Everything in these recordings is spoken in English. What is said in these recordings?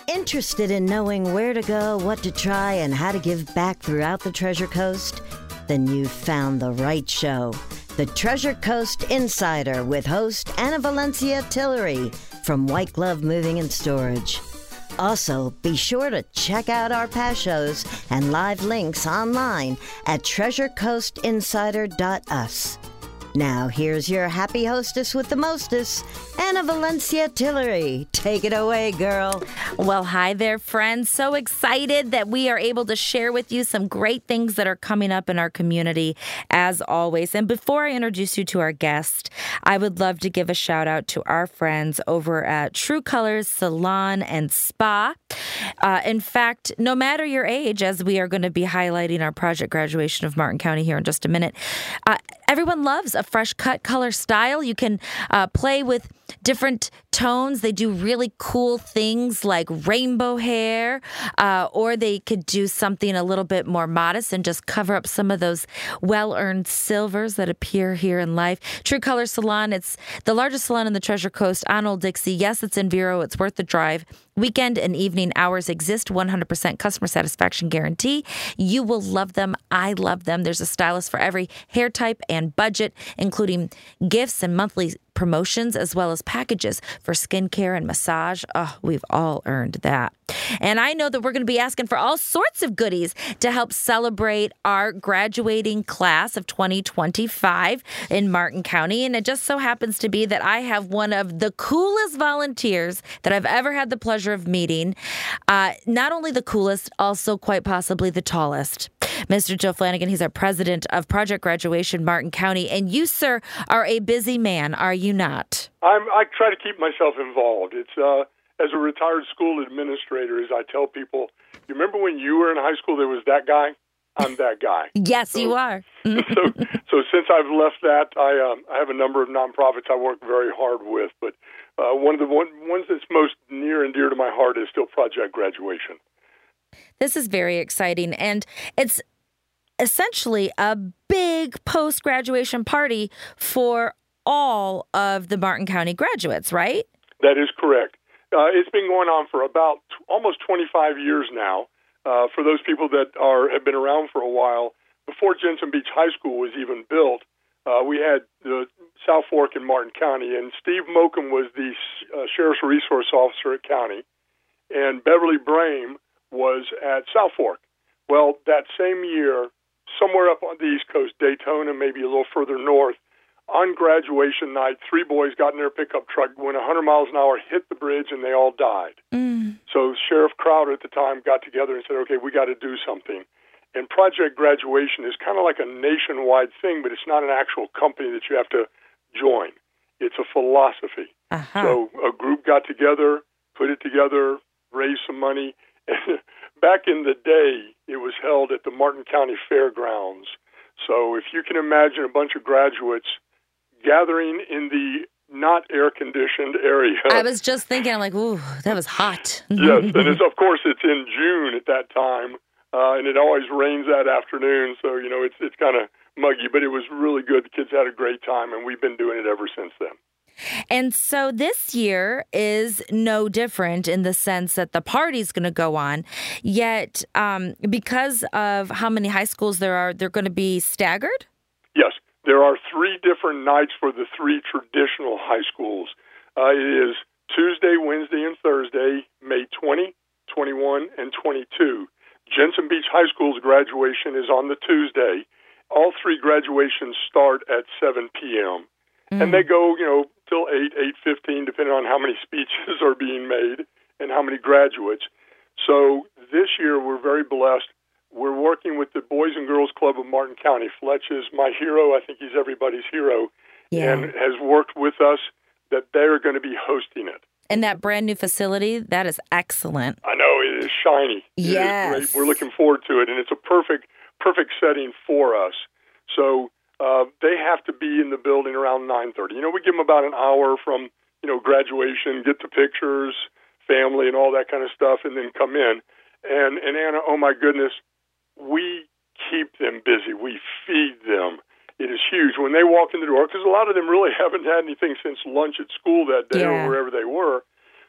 Interested in knowing where to go, what to try, and how to give back throughout the Treasure Coast? Then you've found the right show. The Treasure Coast Insider with host Anna Valencia Tillery from White Glove Moving and Storage. Also, be sure to check out our past shows and live links online at treasurecoastinsider.us. Now, here's your happy hostess with the mostest, Anna Valencia Tillery. Take it away, girl. Well, hi there, friends. So excited that we are able to share with you some great things that are coming up in our community, as always. And before I introduce you to our guest, I would love to give a shout out to our friends over at True Colors Salon and Spa. In fact, no matter your age, as we are going to be highlighting our project graduation of Martin County here in just a minute, everyone loves a fresh cut color style. You can play with different tones. They do really cool things like rainbow hair, or they could do something a little bit more modest and just cover up some of those well-earned silvers that appear here in life. True Color Salon, it's the largest salon in the Treasure Coast on Old Dixie. Yes, it's in Vero. It's worth the drive. Weekend and evening hours exist, 100% customer satisfaction guarantee. You will love them. I love them. There's a stylist for every hair type and budget, including gifts and monthly promotions, as well as packages for skincare and massage. Oh, we've all earned that. And I know that we're going to be asking for all sorts of goodies to help celebrate our graduating class of 2025 in Martin County. And it just so happens to be that I have one of the coolest volunteers that I've ever had the pleasure of meeting. Not only the coolest, also quite possibly the tallest. Mr. Joe Flanagan, he's our president of Project Graduation Martin County. And you, sir, are a busy man, are you not? I try to keep myself involved. It's as a retired school administrator, as I tell people, you remember when you were in high school, there was that guy? I'm that guy. Yes, you are. so since I've left that, I have a number of nonprofits I work very hard with. But one of the ones that's most near and dear to my heart is still Project Graduation. This is very exciting, and it's essentially a big post-graduation party for all of the Martin County graduates, right? That is correct. It's been going on for about almost 25 years now. For those people that have been around for a while, before Jensen Beach High School was even built, we had the South Fork in Martin County, and Steve Mokum was the Sheriff's Resource Officer at County, and Beverly Brame was at South Fork. Well, that same year, somewhere up on the East Coast, Daytona, maybe a little further north, on graduation night, 3 boys got in their pickup truck, went 100 miles an hour, hit the bridge, and they all died. So Sheriff Crowder at the time got together and said, okay, we got to do something. And Project Graduation is kind of like a nationwide thing, but it's not an actual company that you have to join. It's a philosophy. So a group got together, put it together, raised some money. Back in the day, it was held at the Martin County Fairgrounds. So if you can imagine a bunch of graduates gathering in the not air-conditioned area. I was just thinking, I'm like, ooh, that was hot. Yes, and of course it's in June at that time, and it always rains that afternoon, so, it's kind of muggy, but it was really good. The kids had a great time, and we've been doing it ever since then. And so this year is no different in the sense that the party's going to go on, yet because of how many high schools there are, they're going to be staggered? Yes. There are 3 different nights for the 3 traditional high schools. It is Tuesday, Wednesday, and Thursday, May 20, 21, and 22. Jensen Beach High School's graduation is on the Tuesday. All 3 graduations start at 7 p.m. And they go, till 8:15, depending on how many speeches are being made and how many graduates. So this year we're very blessed. We're working with the Boys and Girls Club of Martin County. Fletch is my hero. I think he's everybody's hero. Yeah. And has worked with us that they're going to be hosting it. And that brand new facility, that is excellent. I know, it is shiny. Yes. It is great. We're looking forward to it, and it's a perfect setting for us. So they have to be in the building around 9:30. We give them about an hour from, graduation, get the pictures, family, and all that kind of stuff, and then come in. And Anna, oh my goodness, we keep them busy. We feed them. It is huge. When they walk in the door, because a lot of them really haven't had anything since lunch at school that day or wherever they were.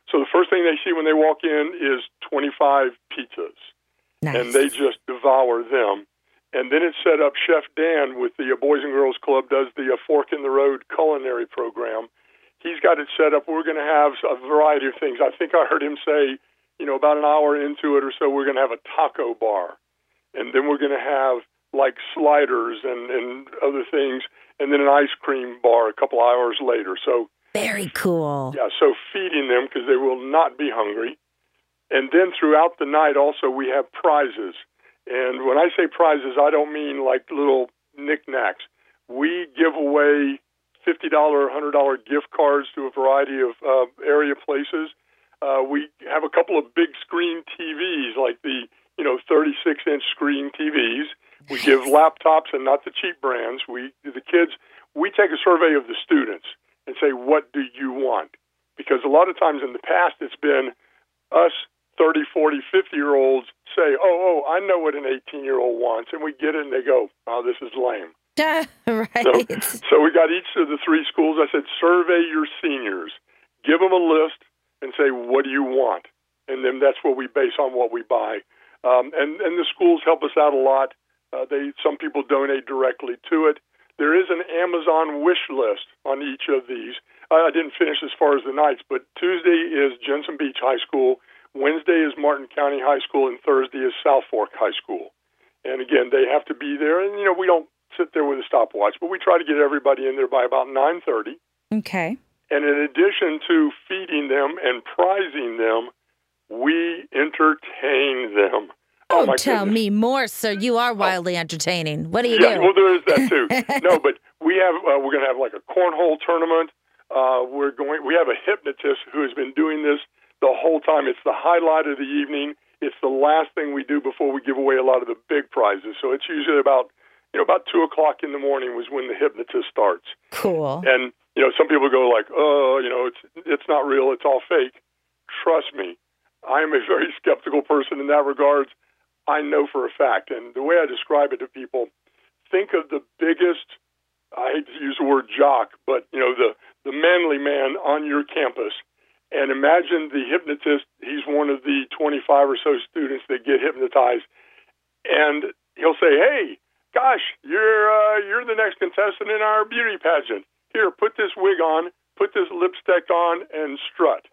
So the first thing they see when they walk in is 25 pizzas. Nice. And they just devour them. And then it's set up. Chef Dan with the Boys and Girls Club does the Fork in the Road culinary program. He's got it set up. We're going to have a variety of things. I think I heard him say, about an hour into it or so, we're going to have a taco bar. And then we're going to have like sliders and other things, and then an ice cream bar a couple hours later. So very cool. Yeah, so feeding them because they will not be hungry. And then throughout the night also we have prizes. And when I say prizes, I don't mean like little knickknacks. We give away $50 or $100 gift cards to a variety of area places. We have a couple of big screen TVs, like the 36-inch screen TVs. We give laptops, and not the cheap brands. We take a survey of the students and say, what do you want? Because a lot of times in the past it's been us 30, 40, 50-year-olds say, oh, I know what an 18-year-old wants. And we get it and they go, oh, this is lame. Right. So we got each of the three schools. I said, survey your seniors. Give them a list and say, what do you want? And then that's what we base on what we buy. And the schools help us out a lot. Some people donate directly to it. There is an Amazon wish list on each of these. I didn't finish as far as the nights, but Tuesday is Jensen Beach High School, Wednesday is Martin County High School, and Thursday is South Fork High School. And again, they have to be there. And, we don't sit there with a stopwatch, but we try to get everybody in there by about 9:30. Okay. And in addition to feeding them and prizing them, we entertain them. Oh, tell me more, sir. You are wildly entertaining. What do you do? do? Well, there is that too. No, but we're going to have like a cornhole tournament. We have a hypnotist who has been doing this the whole time. It's the highlight of the evening. It's the last thing we do before we give away a lot of the big prizes. So it's usually about 2:00 in the morning was when the hypnotist starts. Cool. And some people go like, it's not real. It's all fake. Trust me, I am a very skeptical person in that regard. I know for a fact. And the way I describe it to people, think of the biggest, I hate to use the word jock, but, the manly man on your campus. And imagine the hypnotist, he's one of the 25 or so students that get hypnotized. And he'll say, hey, gosh, you're the next contestant in our beauty pageant. Here, put this wig on, put this lipstick on, and strut.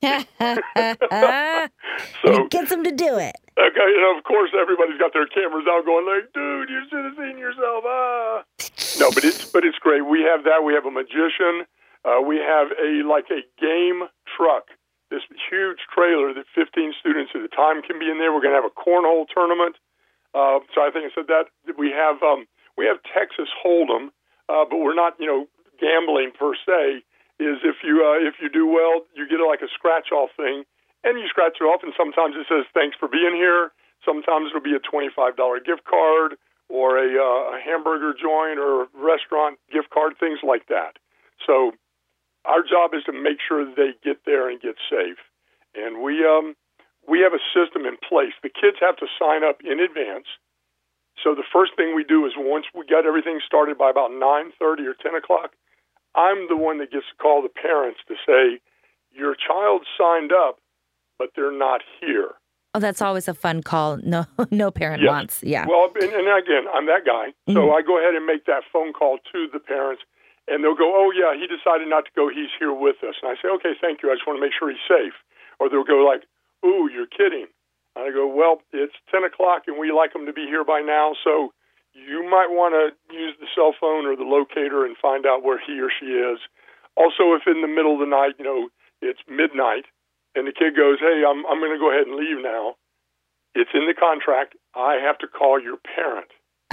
So gets them to do it. Okay, of course, everybody's got their cameras out, going like, "Dude, you should have seen yourself." No, but it's great. We have that. We have a magician. We have a game truck. This huge trailer that 15 students at a time can be in there. We're going to have a cornhole tournament. So I think I said that we have Texas Hold'em, but we're not gambling per se. Is if you do well, you get like a scratch-off thing, and you scratch it off, and sometimes it says, thanks for being here. Sometimes it'll be a $25 gift card or a hamburger joint or restaurant gift card, things like that. So our job is to make sure that they get there and get safe. And we have a system in place. The kids have to sign up in advance. So the first thing we do is once we got everything started by about 9:30 or 10 o'clock, I'm the one that gets to call the parents to say, your child signed up, but they're not here. Oh, that's always a fun call. No parent wants. Yeah. Well, and again, I'm that guy. So I go ahead and make that phone call to the parents, and they'll go, oh, yeah, he decided not to go. He's here with us. And I say, okay, thank you. I just want to make sure he's safe. Or they'll go like, ooh, you're kidding. And I go, well, it's 10 o'clock, and we like him to be here by now, so you might want to use the cell phone or the locator and find out where he or she is. Also, if in the middle of the night, it's midnight, and the kid goes, hey, I'm going to go ahead and leave now, it's in the contract. I have to call your parent.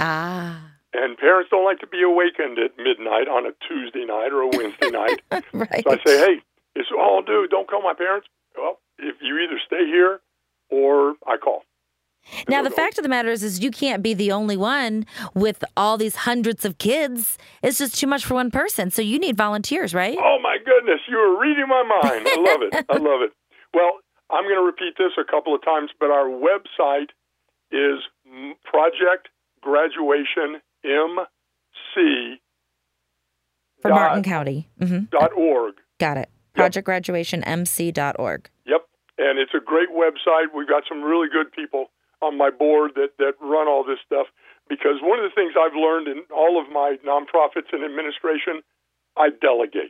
And parents don't like to be awakened at midnight on a Tuesday night or a Wednesday night. Right. So I say, hey, it's all dude, don't call my parents. Well, if you either stay here or I call. Now, the fact of the matter is you can't be the only one with all these hundreds of kids. It's just too much for one person. So you need volunteers, right? Oh, my goodness. You are reading my mind. I love it. I love it. Well, I'm going to repeat this a couple of times, but our website is Project Graduation MC. For Martin County. .org. Got it. projectgraduationmc.org. Yep. And it's a great website. We've got some really good people on my board that run all this stuff, because one of the things I've learned in all of my nonprofits and administration, I delegate.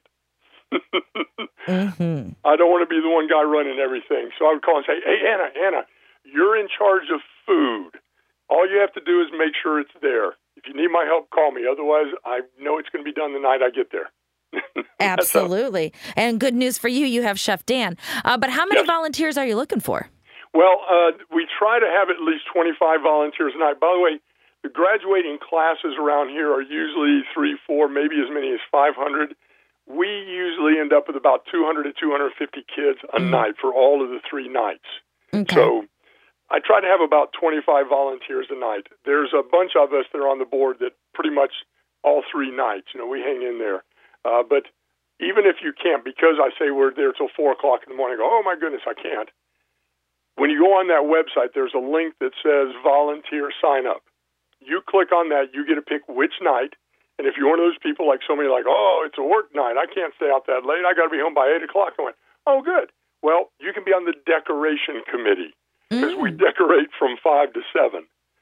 Mm-hmm. I don't want to be the one guy running everything. So I would call and say, hey, Anna, you're in charge of food. All you have to do is make sure it's there. If you need my help, call me. Otherwise, I know it's going to be done the night I get there. Absolutely. And good news for you, you have Chef Dan. But how many volunteers are you looking for? Well, we try to have at least 25 volunteers a night. By the way, the graduating classes around here are usually 3, 4, maybe as many as 500. We usually end up with about 200 to 250 kids a night for all of the 3 nights. Okay. So I try to have about 25 volunteers a night. There's a bunch of us that are on the board that pretty much all 3 nights, we hang in there. But even if you can't, because I say we're there till 4 o'clock in the morning, go, oh my goodness, I can't. When you go on that website, there's a link that says volunteer sign up. You click on that, you get to pick which night. And if you're one of those people like so many like, oh, it's a work night, I can't stay out that late, I got to be home by 8 o'clock. I went, oh, good. Well, you can be on the decoration committee, because we decorate from 5 to 7.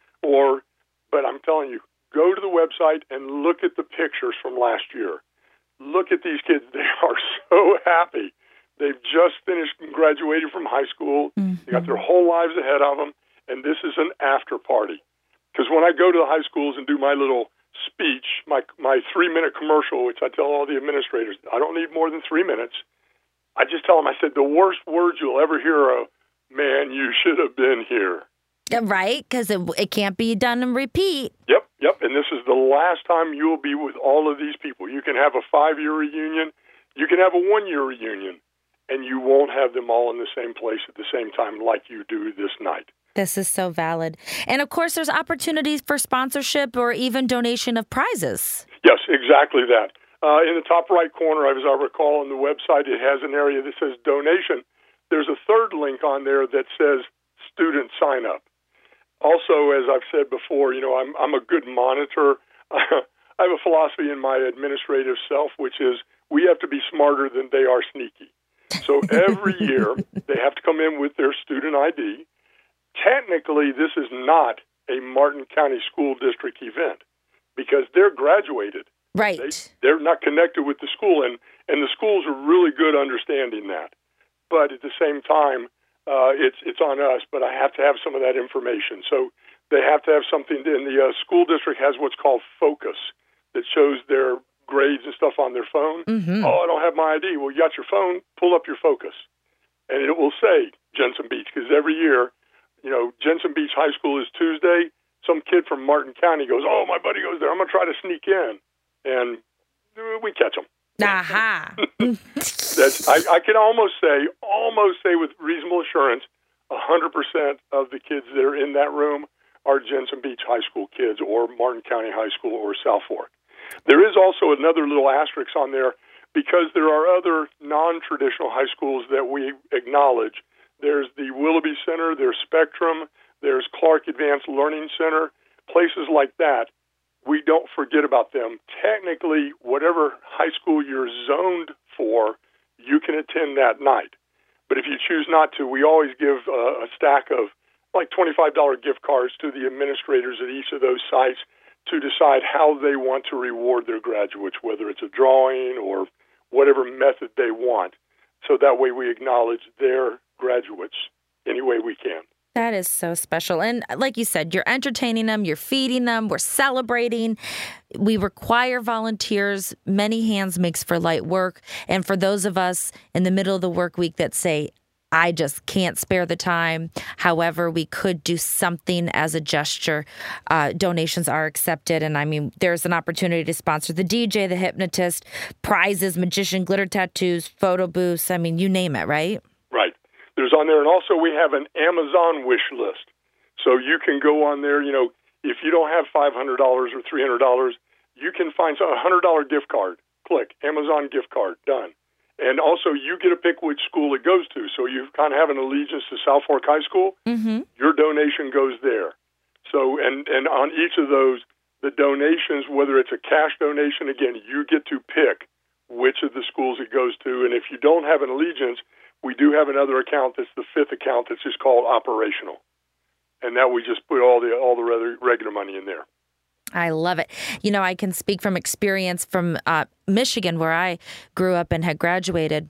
But I'm telling you, go to the website and look at the pictures from last year. Look at these kids. They are so happy. They've just finished and graduated from high school. They got their whole lives ahead of them, and this is an after party. Because when I go to the high schools and do my little speech, my 3-minute commercial, which I tell all the administrators, I don't need more than 3 minutes. I just tell them, I said, the worst words you'll ever hear are, man, you should have been here. Right, because it can't be done and repeat. Yep. And this is the last time you'll be with all of these people. You can have a 5-year reunion. You can have a 1-year reunion. And you won't have them all in the same place at the same time like you do this night. This is so valid. And, of course, there's opportunities for sponsorship or even donation of prizes. Yes, exactly that. In the top right corner, as I recall, on the website, it has an area that says donation. There's a third link on there that says student sign up. Also, as I've said before, I'm a good monitor. I have a philosophy in my administrative self, which is we have to be smarter than they are sneaky. So every year, they have to come in with their student ID. Technically, this is not a Martin County School District event because they're graduated. Right. They're not connected with the school, and the schools are really good understanding that. But at the same time, it's on us, but I have to have some of that information. So they have to have something, and the school district has what's called Focus that shows their grades and stuff on their phone. Mm-hmm. Oh, I don't have my ID. Well, you got your phone, pull up your Focus. And it will say Jensen Beach, because every year, Jensen Beach High School is Tuesday. Some kid from Martin County goes, oh, my buddy goes there. I'm going to try to sneak in. And we catch them. Aha. I can almost say with reasonable assurance, 100% of the kids that are in that room are Jensen Beach High School kids or Martin County High School or South Fork. There is also another little asterisk on there because there are other non-traditional high schools that we acknowledge. There's the Willoughby Center, there's Spectrum, there's Clark Advanced Learning Center, places like that. We don't forget about them. Technically, whatever high school you're zoned for, you can attend that night. But if you choose not to, we always give a stack of like $25 gift cards to the administrators at each of those sites to decide how they want to reward their graduates, whether it's a drawing or whatever method they want. So that way we acknowledge their graduates any way we can. That is so special. And like you said, you're entertaining them, you're feeding them, we're celebrating. We require volunteers. Many hands makes for light work. And for those of us in the middle of the work week that say, I just can't spare the time. However, we could do something as a gesture. Donations are accepted. And I mean, there's an opportunity to sponsor the DJ, the hypnotist, prizes, magician, glitter tattoos, photo booths. I mean, you name it, right? Right. There's on there. And also we have an Amazon wish list. So you can go on there, if you don't have $500 or $300, you can find a $100 gift card. Click Amazon gift card. Done. And also, you get to pick which school it goes to. So you kind of have an allegiance to South Fork High School. Mm-hmm. Your donation goes there. So, and on each of those, the donations, whether it's a cash donation, again, you get to pick which of the schools it goes to. And if you don't have an allegiance, we do have another account that's the fifth account that's just called operational. And that we just put all the regular money in there. I love it. You know, I can speak from experience from Michigan, where I grew up and had graduated.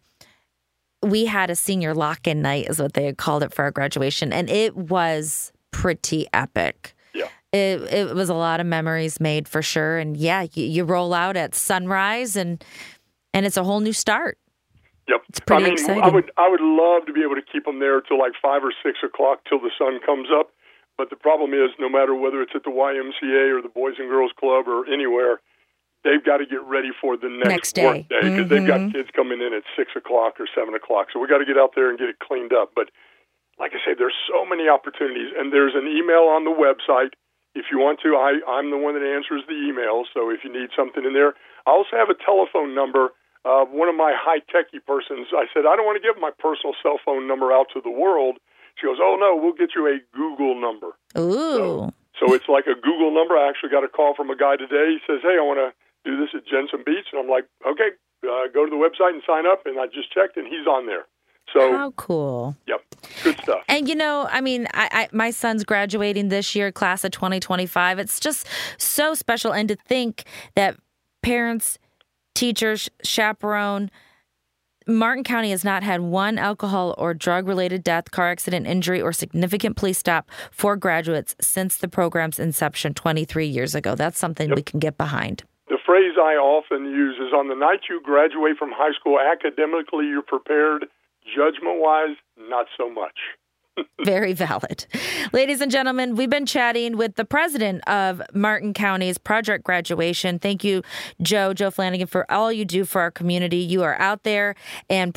We had a senior lock-in night, is what they had called it, for our graduation, and it was pretty epic. Yeah. It was a lot of memories made, for sure. And yeah, you roll out at sunrise, and it's a whole new start. Yep. It's pretty exciting. I would love to be able to keep them there till like 5 or 6 o'clock till the sun comes up. But the problem is, no matter whether it's at the YMCA or the Boys and Girls Club or anywhere, they've got to get ready for the next work day because they've got kids coming in at 6 o'clock or 7 o'clock. So we got to get out there and get it cleaned up. But like I say, there's so many opportunities, and there's an email on the website. If you want to, I'm the one that answers the email. So if you need something in there, I also have a telephone number. One of my high-techy persons, I said, I don't want to give my personal cell phone number out to the world. She goes, oh, no, we'll get you a Google number. Ooh. So it's like a Google number. I actually got a call from a guy today. He says, hey, I want to do this at Jensen Beach. And I'm like, okay, go to the website and sign up. And I just checked, and he's on there. So how cool. Yep, good stuff. And, you know, I mean, my son's graduating this year, class of 2025. It's just so special. And to think that parents, teachers, chaperone, Martin County has not had one alcohol or drug-related death, car accident, injury, or significant police stop for graduates since the program's inception 23 years ago. That's something we can get behind. The phrase I often use is, on the night you graduate from high school, academically you're prepared, judgment-wise, not so much. Very valid. Ladies and gentlemen, we've been chatting with the president of Martin County's Project Graduation. Thank you, Joe Flanagan, for all you do for our community. You are out there, and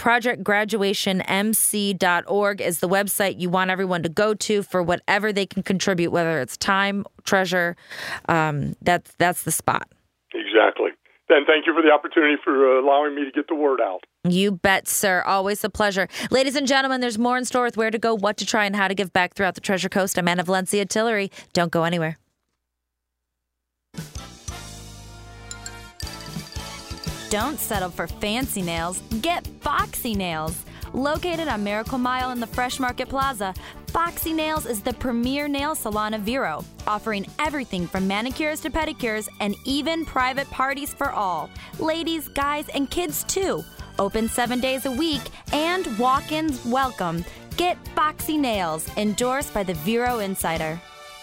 projectgraduationmc.org is the website you want everyone to go to for whatever they can contribute, whether it's time, treasure. That's the spot. Exactly. And thank you for the opportunity for allowing me to get the word out. You bet, sir. Always a pleasure. Ladies and gentlemen, there's more in store with where to go, what to try, and how to give back throughout the Treasure Coast. I'm Anna Valencia Tillery. Don't go anywhere. Don't settle for fancy nails. Get Foxy Nails. Located on Miracle Mile in the Fresh Market Plaza, Foxy Nails is the premier nail salon of Vero, offering everything from manicures to pedicures and even private parties for all. Ladies, guys, and kids too. Open 7 days a week and walk-ins welcome. Get Foxy Nails, endorsed by the Vero Insider.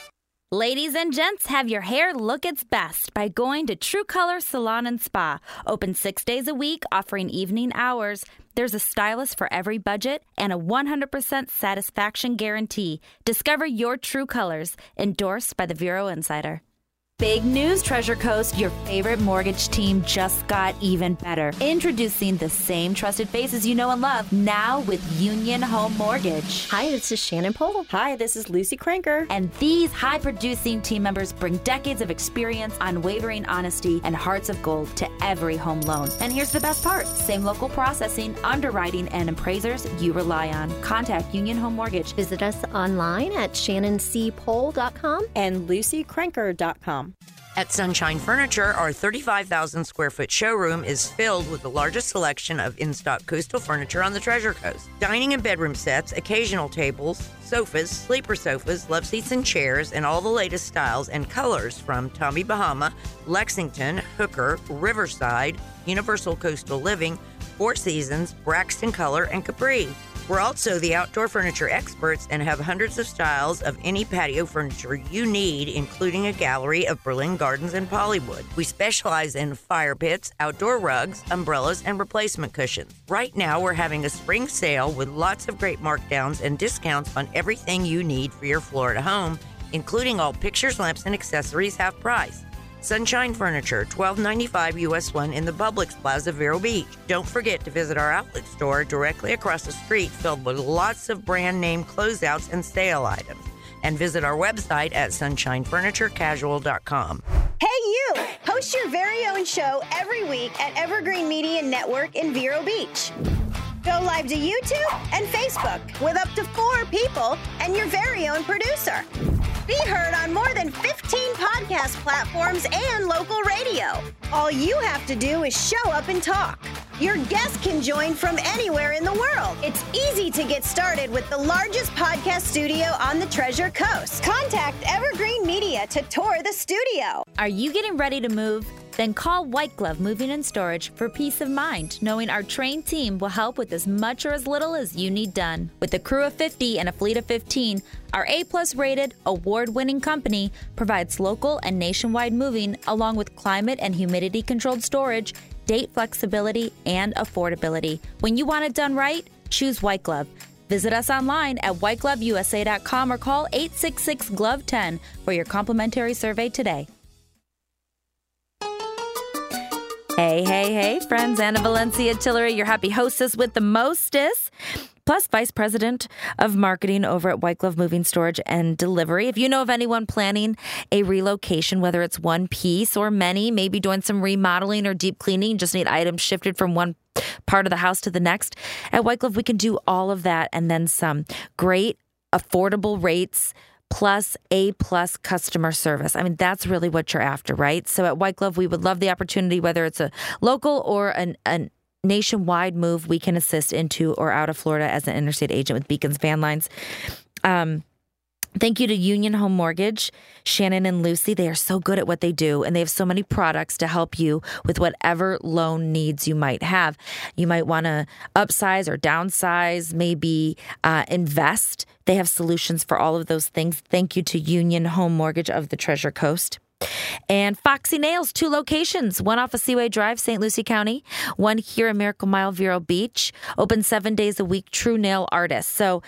Ladies and gents, have your hair look its best by going to True Color Salon and Spa. Open 6 days a week, offering evening hours. There's a stylist for every budget and a 100% satisfaction guarantee. Discover your true colors. Endorsed by the Vero Insider. Big news, Treasure Coast. Your favorite mortgage team just got even better. Introducing the same trusted faces you know and love, now with Union Home Mortgage. Hi, this is Shannon Pohl. Hi, this is Lucy Cranker. And these high-producing team members bring decades of experience, unwavering honesty, and hearts of gold to every home loan. And here's the best part. Same local processing, underwriting, and appraisers you rely on. Contact Union Home Mortgage. Visit us online at shannoncpohl.com and lucycranker.com. At Sunshine Furniture, our 35,000 square foot showroom is filled with the largest selection of in-stock coastal furniture on the Treasure Coast. Dining and bedroom sets, occasional tables, sofas, sleeper sofas, love seats and chairs, and all the latest styles and colors from Tommy Bahama, Lexington, Hooker, Riverside, Universal Coastal Living, Four Seasons, Braxton Color, and Capri. We're also the outdoor furniture experts and have hundreds of styles of any patio furniture you need, including a gallery of Berlin Gardens and Pollywood. We specialize in fire pits, outdoor rugs, umbrellas, and replacement cushions. Right now, we're having a spring sale with lots of great markdowns and discounts on everything you need for your Florida home, including all pictures, lamps, and accessories half price. Sunshine Furniture, $12.95 US 1 in the Publix Plaza, Vero Beach. Don't forget to visit our outlet store directly across the street, filled with lots of brand name closeouts and sale items. And visit our website at sunshinefurniturecasual.com. Hey you! Host your very own show every week at Evergreen Media Network in Vero Beach. Go live to YouTube and Facebook with up to 4 people and your very own producer. Be heard on more than 15 podcast platforms and local radio. All you have to do is show up and talk. Your guests can join from anywhere in the world. It's easy to get started with the largest podcast studio on the Treasure Coast. Contact Evergreen Media to tour the studio. Are you getting ready to move? Then call White Glove Moving and Storage for peace of mind, knowing our trained team will help with as much or as little as you need done. With a crew of 50 and a fleet of 15, our A-plus rated, award-winning company provides local and nationwide moving along with climate and humidity-controlled storage, date flexibility, and affordability. When you want it done right, choose White Glove. Visit us online at whitegloveusa.com or call 866-GLOVE-10 for your complimentary survey today. Hey, friends. Anna Valencia Tillery, your happy hostess with the mostest, plus Vice President of Marketing over at White Glove Moving Storage and Delivery. If you know of anyone planning a relocation, whether it's one piece or many, maybe doing some remodeling or deep cleaning, just need items shifted from one part of the house to the next, at White Glove, we can do all of that and then some. Great, affordable rates, plus A-plus customer service. I mean, that's really what you're after, right? So at White Glove, we would love the opportunity, whether it's a local or a nationwide move, we can assist into or out of Florida as an interstate agent with Beacons Van Lines. Thank you to Union Home Mortgage, Shannon and Lucy. They are so good at what they do, and they have so many products to help you with whatever loan needs you might have. You might want to upsize or downsize, maybe invest. They have solutions for all of those things. Thank you to Union Home Mortgage of the Treasure Coast. And Foxy Nails, 2 locations, one off of Seaway Drive, St. Lucie County, one here in Miracle Mile, Vero Beach, open 7 days a week, true nail artists. So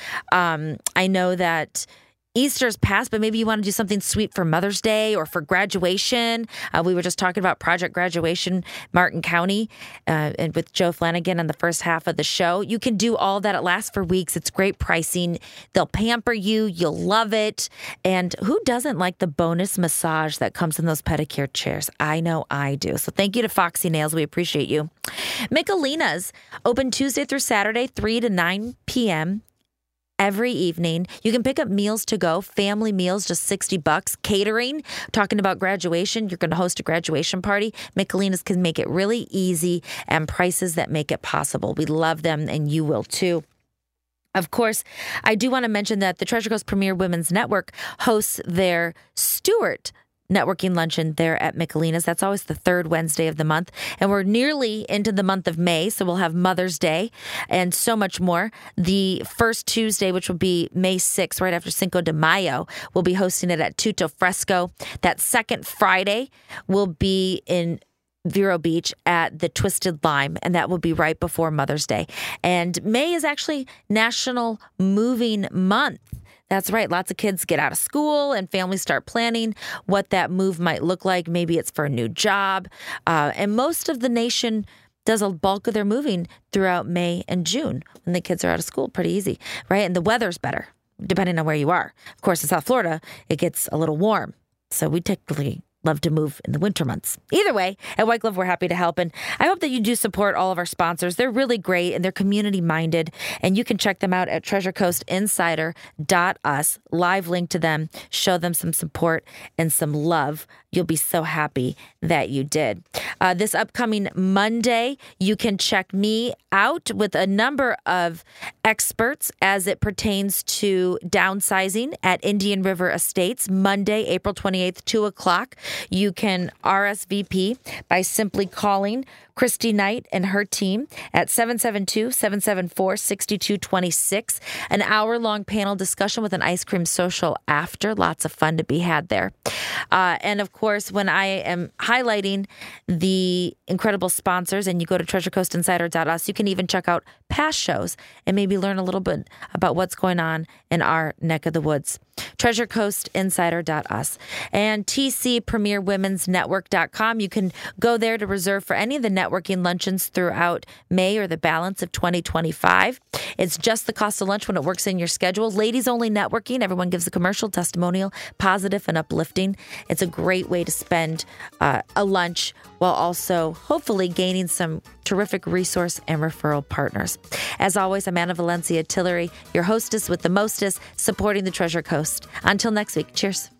I know that Easter's passed, but maybe you want to do something sweet for Mother's Day or for graduation. We were just talking about Project Graduation, Martin County, and with Joe Flanagan on the first half of the show. You can do all that. It lasts for weeks. It's great pricing. They'll pamper you. You'll love it. And who doesn't like the bonus massage that comes in those pedicure chairs? I know I do. So thank you to Foxy Nails. We appreciate you. Michelina's open Tuesday through Saturday, 3 to 9 p.m. every evening. You can pick up meals to go, family meals, just $60. Catering, talking about graduation, you're going to host a graduation party. Michelina's can make it really easy and prices that make it possible. We love them and you will too. Of course, I do want to mention that the Treasure Coast Premier Women's Network hosts their Stewart networking luncheon there at Michelina's. That's always the 3rd Wednesday of the month. And we're nearly into the month of May, so we'll have Mother's Day and so much more. The first Tuesday, which will be May 6th, right after Cinco de Mayo, we'll be hosting it at Tutto Fresco. That second Friday will be in Vero Beach at the Twisted Lime, and that will be right before Mother's Day. And May is actually National Moving Month. That's right. Lots of kids get out of school and families start planning what that move might look like. Maybe it's for a new job. And most of the nation does a bulk of their moving throughout May and June when the kids are out of school. Pretty easy, right? And the weather's better, depending on where you are. Of course, in South Florida, it gets a little warm. So we typically love to move in the winter months. Either way, at White Glove, we're happy to help. And I hope that you do support all of our sponsors. They're really great and they're community-minded. And you can check them out at treasurecoastinsider.us. Live link to them. Show them some support and some love. You'll be so happy that you did. This upcoming Monday, you can check me out with a number of experts as it pertains to downsizing at Indian River Estates. Monday, April 28th, 2 o'clock. You can RSVP by simply calling Christy Knight and her team at 772-774-6226. An hour-long panel discussion with an ice cream social after. Lots of fun to be had there. And of course, when I am highlighting the incredible sponsors and you go to treasurecoastinsider.us, you can even check out past shows and maybe learn a little bit about what's going on in our neck of the woods. treasurecoastinsider.us and tcpremierwomensnetwork.com. You can go there to reserve for any of the networking luncheons throughout May or the balance of 2025. It's just the cost of lunch when it works in your schedule. Ladies only networking. Everyone gives a commercial, testimonial, positive and uplifting. It's a great way to spend a lunch while also hopefully gaining some terrific resource and referral partners. As always, I'm Anna Valencia Tillery, your hostess with the mostest, supporting the Treasure Coast. Until next week, cheers.